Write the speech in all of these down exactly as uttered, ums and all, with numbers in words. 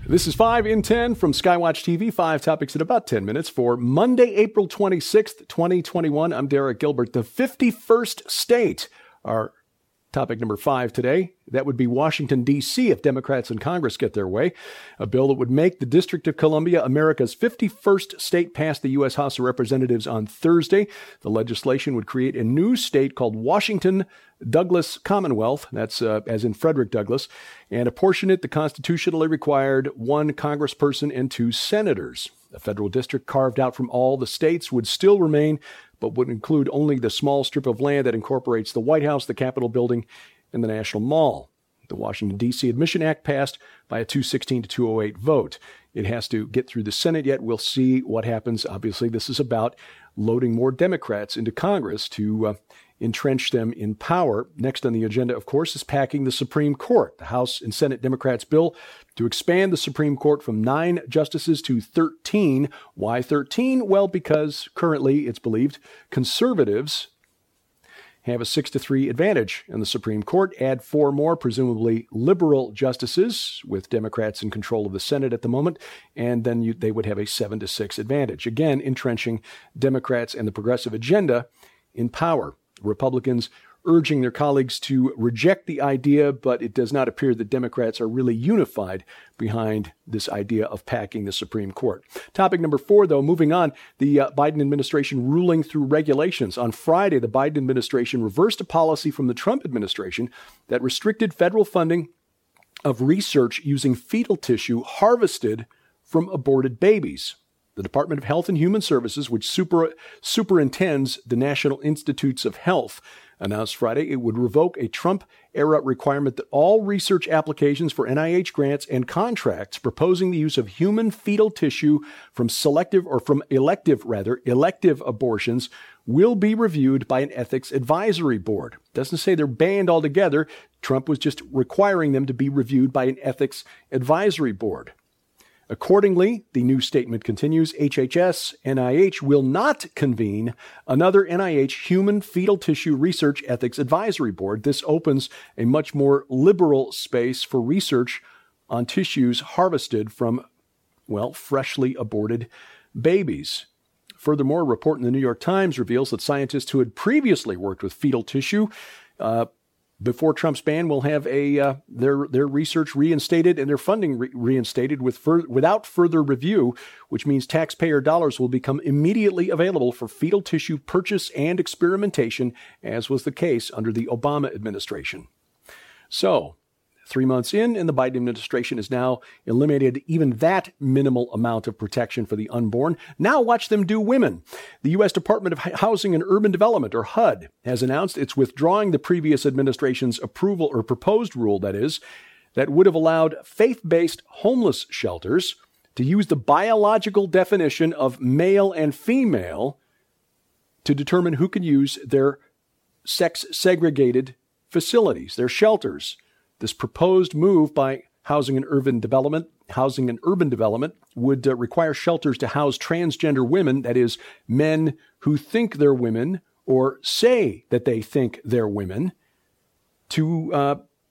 This is five in ten from Skywatch T V, five topics in about ten minutes for Monday, April twenty-sixth, twenty twenty-one. I'm Derek Gilbert. The fifty-first state, our topic number five today. That would be Washington, D C, if Democrats in Congress get their way. A bill that would make the District of Columbia America's fifty-first state passed the U S House of Representatives on Thursday. The legislation would create a new state called Washington Douglas Commonwealth, that's uh, as in Frederick Douglass, and apportion it the constitutionally required one congressperson and two senators. A federal district carved out from all the states would still remain, but would include only the small strip of land that incorporates the White House, the Capitol building, and the National Mall. The Washington, D C Admission Act passed by a two sixteen to two oh eight vote. It has to get through the Senate yet. We'll see what happens. Obviously, this is about loading more Democrats into Congress to uh, entrench them in power. Next on the agenda, of course, is packing the Supreme Court. The House and Senate Democrats' bill to expand the Supreme Court from nine justices to thirteen. Why thirteen? Well, because currently, it's believed, conservatives have a six to three advantage in the Supreme Court. Add four more, presumably liberal justices, with Democrats in control of the Senate at the moment, and then you, they would have a seven to six advantage. Again, entrenching Democrats and the progressive agenda in power. Republicans urging their colleagues to reject the idea, but it does not appear that Democrats are really unified behind this idea of packing the Supreme Court. Topic number four, though, moving on, the uh, Biden administration ruling through regulations. On Friday, the Biden administration reversed a policy from the Trump administration that restricted federal funding of research using fetal tissue harvested from aborted babies. The Department of Health and Human Services, which super, superintends the National Institutes of Health, announced Friday it would revoke a Trump-era requirement that all research applications for N I H grants and contracts proposing the use of human fetal tissue from selective or from elective, rather, elective abortions will be reviewed by an ethics advisory board. Doesn't say they're banned altogether. Trump was just requiring them to be reviewed by an ethics advisory board. Accordingly, the new statement continues, H H S N I H will not convene another N I H Human Fetal Tissue Research Ethics Advisory Board. This opens a much more liberal space for research on tissues harvested from, well, freshly aborted babies. Furthermore, a report in the New York Times reveals that scientists who had previously worked with fetal tissue uh, before Trump's ban will have a uh, their their research reinstated and their funding re- reinstated with fur- without further review, which means taxpayer dollars will become immediately available for fetal tissue purchase and experimentation, as was the case under the Obama administration. So, three months in, and the Biden administration has now eliminated even that minimal amount of protection for the unborn. Now watch them do women. The U S Department of Housing and Urban Development, or H U D, has announced it's withdrawing the previous administration's approval or proposed rule, that is, that would have allowed faith-based homeless shelters to use the biological definition of male and female to determine who can use their sex-segregated facilities, their shelters. This proposed move by Housing and Urban Development, Housing and Urban Development would uh, require shelters to house transgender women, that is, men who think they're women or say that they think they're women, to uh,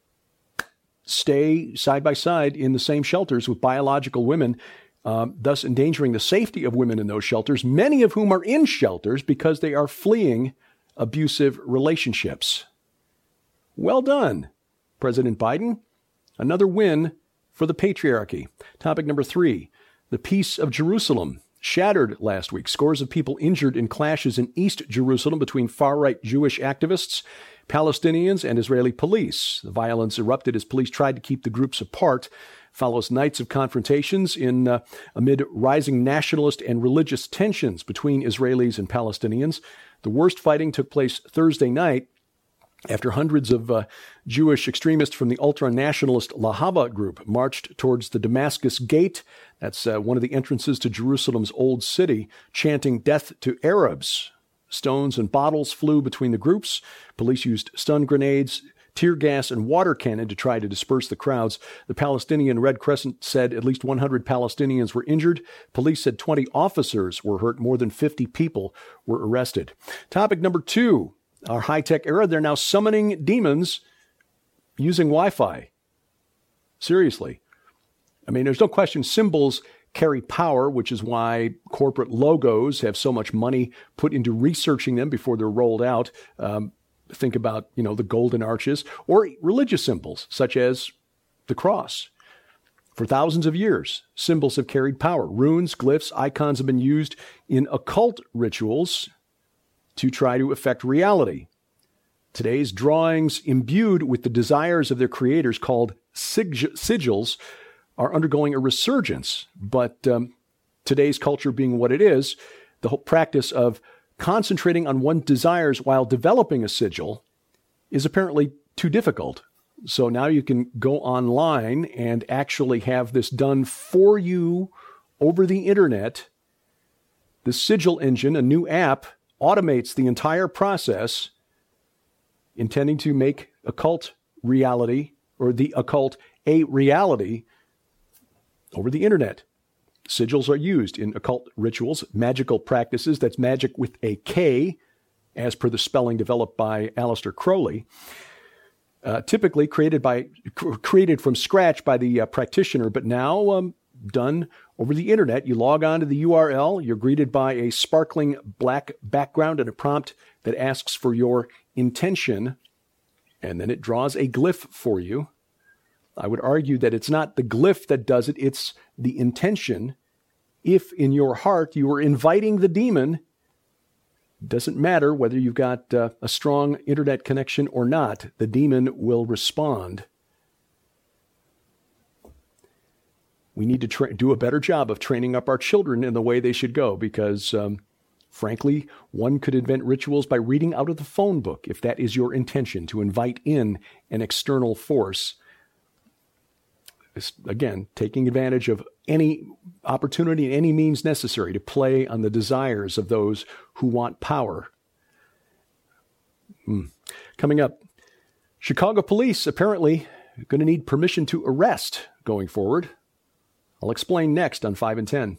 stay side by side in the same shelters with biological women, uh, thus endangering the safety of women in those shelters, many of whom are in shelters because they are fleeing abusive relationships. Well done, President Biden. Another win for the patriarchy. Topic number three, the peace of Jerusalem. Shattered last week. Scores of people injured in clashes in East Jerusalem between far-right Jewish activists, Palestinians, and Israeli police. The violence erupted as police tried to keep the groups apart. Follows nights of confrontations in uh, amid rising nationalist and religious tensions between Israelis and Palestinians. The worst fighting took place Thursday night after hundreds of uh, Jewish extremists from the ultra-nationalist Lahava group marched towards the Damascus Gate, that's uh, one of the entrances to Jerusalem's old city, chanting death to Arabs. Stones and bottles flew between the groups. Police used stun grenades, tear gas, and water cannon to try to disperse the crowds. The Palestinian Red Crescent said at least one hundred Palestinians were injured. Police said twenty officers were hurt. More than fifty people were arrested. Topic number two. Our high-tech era, they're now summoning demons using Wi-Fi. Seriously. I mean, there's no question symbols carry power, which is why corporate logos have so much money put into researching them before they're rolled out. Um, think about, you know, the golden arches, or religious symbols such as the cross. For thousands of years, symbols have carried power. Runes, glyphs, icons have been used in occult rituals to try to affect reality. Today's drawings, imbued with the desires of their creators, called sig- sigils, are undergoing a resurgence. But um, today's culture being what it is, the whole practice of concentrating on one's desires while developing a sigil is apparently too difficult. So now you can go online and actually have this done for you over the internet. The Sigil Engine, a new app, automates the entire process, intending to make occult reality, or the occult, a reality over the internet. Sigils are used in occult rituals, magical practices. That's magic with a K, as per the spelling developed by Aleister Crowley. Uh, typically created by created from scratch by the uh, practitioner, but now um, done over the internet. You log on to the U R L. You're greeted by a sparkling black background and a prompt that asks for your intention, and then it draws a glyph for you. I would argue that it's not the glyph that does it, it's the intention. If in your heart you are inviting the demon, doesn't matter whether you've got uh, a strong internet connection or not, the demon will respond. We need to tra- do a better job of training up our children in the way they should go, because um, frankly, one could invent rituals by reading out of the phone book, if that is your intention, to invite in an external force. It's, again, taking advantage of any opportunity and any means necessary to play on the desires of those who want power. Hmm. Coming up, Chicago police apparently going to need permission to arrest going forward. I'll explain next on five and ten.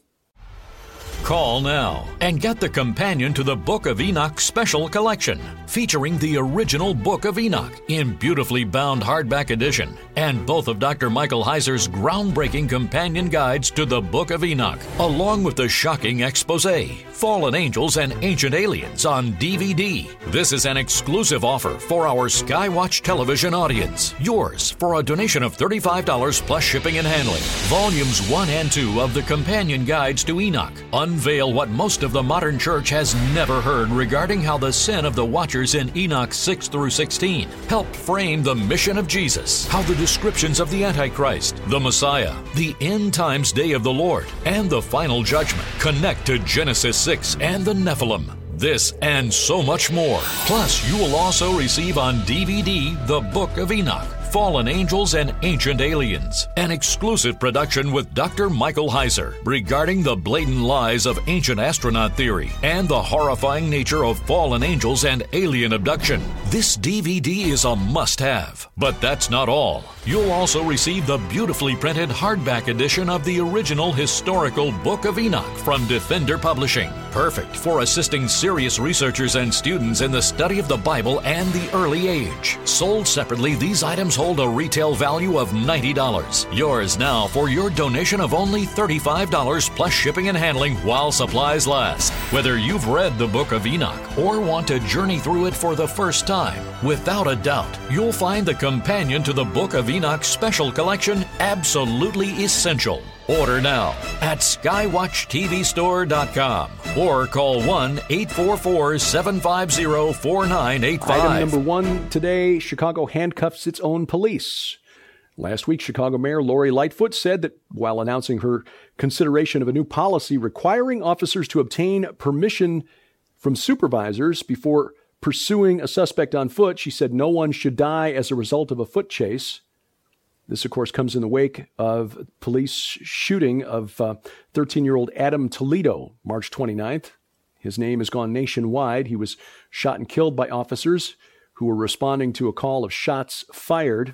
Call now and get the companion to the Book of Enoch special collection, featuring the original Book of Enoch in beautifully bound hardback edition, and both of Doctor Michael Heiser's groundbreaking companion guides to the Book of Enoch, along with the shocking expose, Fallen Angels and Ancient Aliens on D V D. This is an exclusive offer for our Skywatch television audience. Yours for a donation of thirty-five dollars plus shipping and handling. Volumes one and two of the companion guides to Enoch unveil what most of the modern church has never heard regarding how the sin of the Watchers in Enoch six through sixteen helped frame the mission of Jesus, how the descriptions of the Antichrist, the Messiah, the end times day of the Lord, and the final judgment connect to Genesis six and the Nephilim. This and so much more. Plus, you will also receive on D V D the Book of Enoch, Fallen Angels and Ancient Aliens, an exclusive production with Doctor Michael Heiser regarding the blatant lies of ancient astronaut theory and the horrifying nature of fallen angels and alien abduction. This D V D is a must-have, but that's not all. You'll also receive the beautifully printed hardback edition of the original historical Book of Enoch from Defender Publishing, perfect for assisting serious researchers and students in the study of the Bible and the early age. Sold separately, these items hold a retail value of ninety dollars. Yours now for your donation of only thirty-five dollars plus shipping and handling while supplies last. Whether you've read the Book of Enoch or want to journey through it for the first time, without a doubt, you'll find the companion to the Book of Enoch special collection absolutely essential. Order now at skywatch t v store dot com or call one eight four four, seven five zero, four nine eight five. Item number one today, Chicago handcuffs its own police. Last week, Chicago Mayor Lori Lightfoot said that while announcing her consideration of a new policy requiring officers to obtain permission from supervisors before pursuing a suspect on foot, she said no one should die as a result of a foot chase. This, of course, comes in the wake of police shooting of uh, thirteen-year-old Adam Toledo, March twenty-ninth. His name has gone nationwide. He was shot and killed by officers who were responding to a call of shots fired.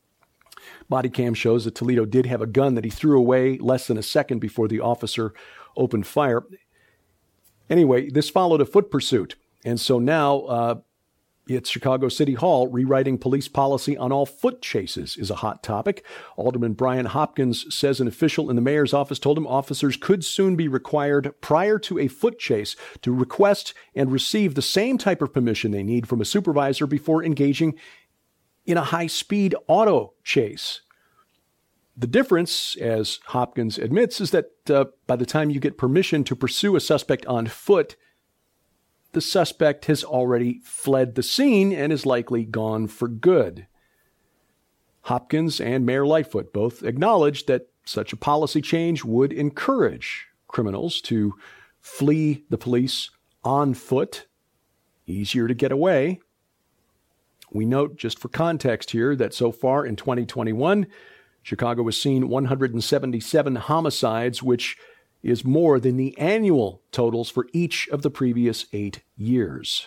Body cam shows that Toledo did have a gun that he threw away less than a second before the officer opened fire. Anyway, this followed a foot pursuit. And so now uh, It's Chicago City Hall. Rewriting police policy on all foot chases is a hot topic. Alderman Brian Hopkins says an official in the mayor's office told him officers could soon be required prior to a foot chase to request and receive the same type of permission they need from a supervisor before engaging in a high-speed auto chase. The difference, as Hopkins admits, is that uh, by the time you get permission to pursue a suspect on foot, the suspect has already fled the scene and is likely gone for good. Hopkins and Mayor Lightfoot both acknowledged that such a policy change would encourage criminals to flee the police on foot. Easier to get away. We note, just for context here, that so far in twenty twenty-one, Chicago has seen one hundred seventy-seven homicides, which is more than the annual totals for each of the previous eight years.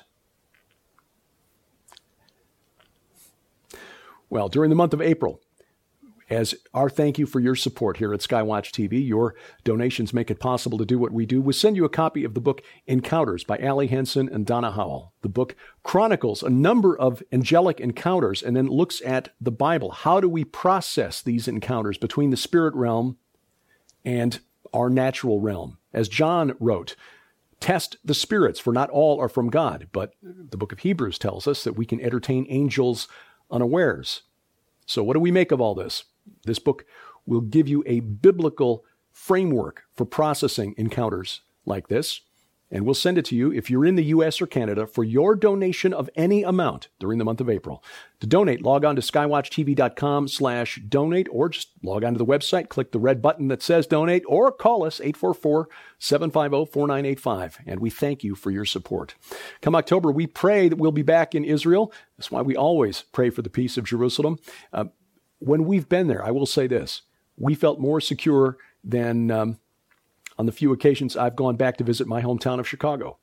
Well, during the month of April, as our thank you for your support here at Skywatch T V, your donations make it possible to do what we do. We send you a copy of the book Encounters by Allie Henson and Donna Howell. The book chronicles a number of angelic encounters and then looks at the Bible. How do we process these encounters between the spirit realm and our natural realm? As John wrote, test the spirits, for not all are from God. But the book of Hebrews tells us that we can entertain angels unawares. So what do we make of all this? This book will give you a biblical framework for processing encounters like this, and we'll send it to you if you're in the U S or Canada for your donation of any amount during the month of April. To donate, log on to skywatchtv.com slash donate, or just log on to the website, click the red button that says donate, or call us eight four four, seven five zero, four nine eight five, and we thank you for your support. Come October, we pray that we'll be back in Israel. That's why we always pray for the peace of Jerusalem. Uh, when we've been there, I will say this, we felt more secure than um, on the few occasions I've gone back to visit my hometown of Chicago.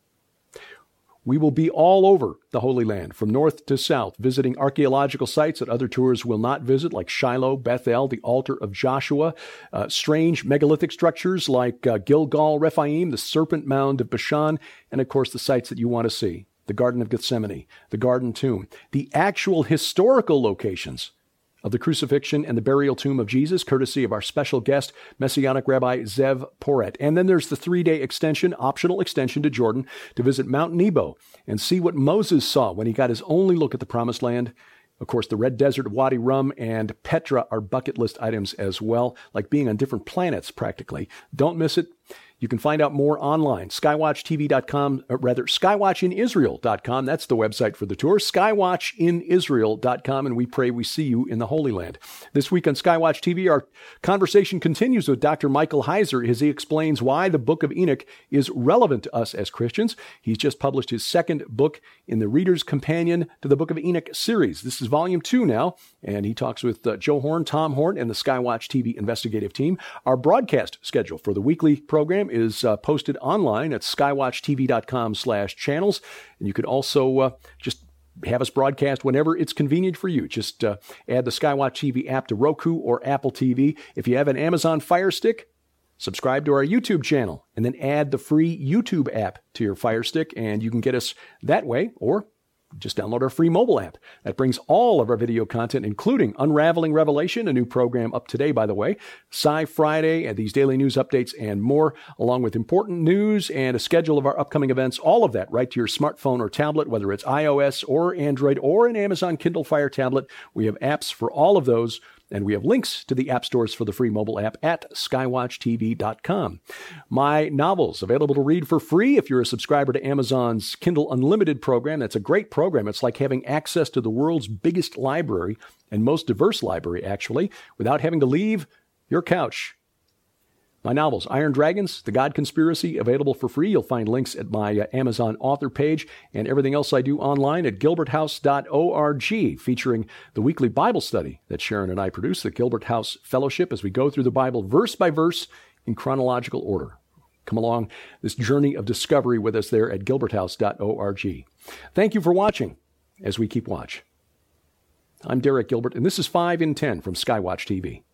We will be all over the Holy Land, from north to south, visiting archaeological sites that other tours will not visit, like Shiloh, Bethel, the altar of Joshua, uh, strange megalithic structures like uh, Gilgal, Rephaim, the serpent mound of Bashan, and of course the sites that you want to see, the Garden of Gethsemane, the Garden Tomb, the actual historical locations of the crucifixion and the burial tomb of Jesus, courtesy of our special guest, Messianic Rabbi Zev Poret. And then there's the three-day extension, optional extension to Jordan, to visit Mount Nebo and see what Moses saw when he got his only look at the Promised Land. Of course, the Red Desert of Wadi Rum and Petra are bucket list items as well, like being on different planets practically. Don't miss it. You can find out more online, skywatch t v dot com, or rather, skywatch in israel dot com. That's the website for the tour, skywatch in israel dot com, and we pray we see you in the Holy Land. This week on Skywatch T V, our conversation continues with Doctor Michael Heiser as he explains why the Book of Enoch is relevant to us as Christians. He's just published his second book in the Reader's Companion to the Book of Enoch series. This is volume two now, and he talks with uh, Joe Horn, Tom Horn, and the Skywatch T V investigative team. Our broadcast schedule for the weekly program is uh, posted online at skywatch t v dot com slash channels. And you can also uh, just have us broadcast whenever it's convenient for you. Just uh, add the Skywatch T V app to Roku or Apple T V. If you have an Amazon Fire Stick, subscribe to our YouTube channel and then add the free YouTube app to your Fire Stick, and you can get us that way, or just download our free mobile app. That brings all of our video content, including Unraveling Revelation, a new program up today, by the way, Sci Friday, and these daily news updates and more, along with important news and a schedule of our upcoming events, all of that right to your smartphone or tablet, whether it's iOS or Android or an Amazon Kindle Fire tablet. We have apps for all of those, and we have links to the app stores for the free mobile app at skywatch t v dot com. My novels available to read for free if you're a subscriber to Amazon's Kindle Unlimited program. That's a great program. It's like having access to the world's biggest library and most diverse library, actually, without having to leave your couch. My novels, Iron Dragons, The God Conspiracy, available for free. You'll find links at my uh, Amazon author page, and everything else I do online at gilbert house dot org, featuring the weekly Bible study that Sharon and I produce, the Gilbert House Fellowship, as we go through the Bible verse by verse in chronological order. Come along this journey of discovery with us there at gilbert house dot org. Thank you for watching as we keep watch. I'm Derek Gilbert, and this is five in ten from Skywatch T V.